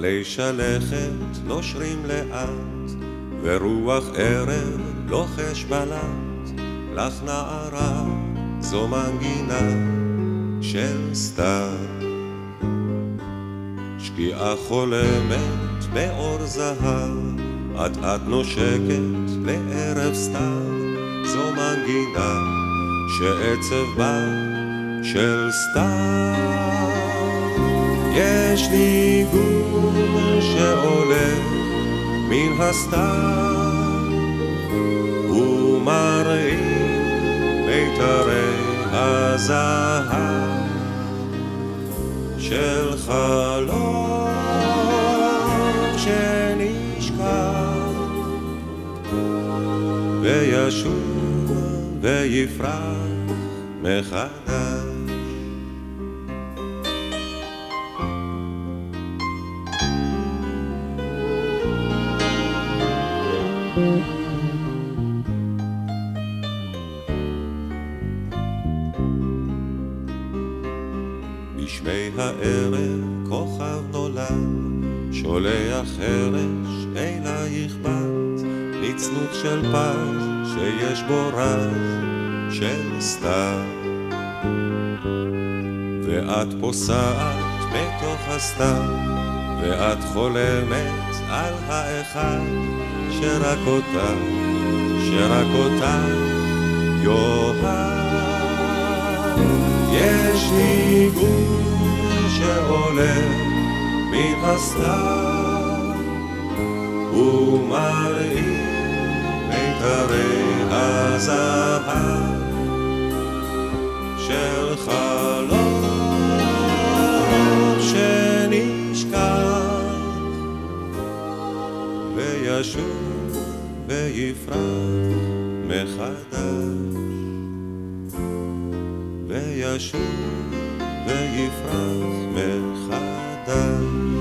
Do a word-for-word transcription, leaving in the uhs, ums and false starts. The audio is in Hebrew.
גלי שלכת נושרים לאט, ורוח ערב לוחש בלט, לך נערה זו מנגינה של סתיו. שקיעה חולמת באור זהב, את את נושקת לערב סתיו, זו מנגינה שעצב בה של סתיו. יש ניגון שעולה מן הסתיו, ומראים מיתרי הזהב של חלום שנשכח וישוב ויפרח מחדש. בשמי הערב כוכב נולד, שולח חרש אלייך בת, נצנות של פז שיש בו רז של סתיו. ואת פוסעת בתוך הסתיו, ואת חולמת על האחד שרק אותה, שרק אותה יאהב. יש ניגון שעולה מן הסתיו, ומראים מיתרי הזהב של חלום שנשכח וישוב ויפרח מחדש, וישוב ויפרח מחדש.